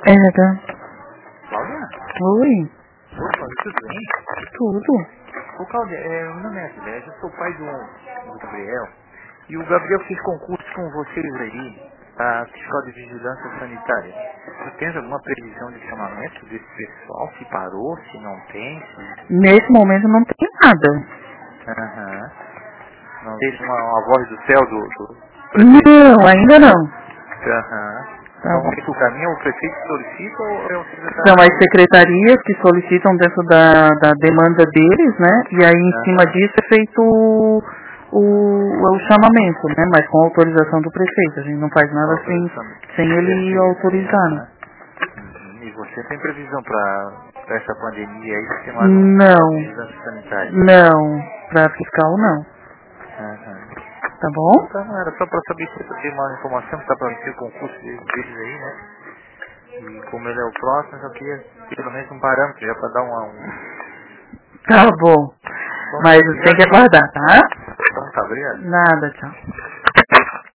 Era. Cláudia? Oi. Opa, tudo bem? Tudo. Ô Cláudia, meu nome é Sérgio, eu sou pai do Gabriel. E o Gabriel fez concurso com vocês aí, a fiscal de vigilância sanitária. Você tem alguma previsão de chamamento desse pessoal? Se parou, se não tem? Se... Nesse momento não tem nada. Aham. Não teve uma voz do céu do prefeito? Não, ainda não. Aham. Tá Então, bom. o caminho o prefeito solicita ou é o secretário? São as secretarias que solicitam dentro da demanda deles, né? E aí em cima disso é feito o chamamento, né? Mas com autorização do prefeito. A gente não faz nada sem ele autorizar, né? E você tem previsão para essa pandemia aí? Tem mais Não. vigilância sanitária? Não. Pra fiscal não. Tá bom? Então, não era só para saber se você tem uma informação que está para vencer o concurso deles aí, né? E como ele é o próximo, eu queria ter pelo menos um parâmetro já para dar Tá bom. Mas tem que aguardar, tá? Então tá, obrigado. Nada, tchau.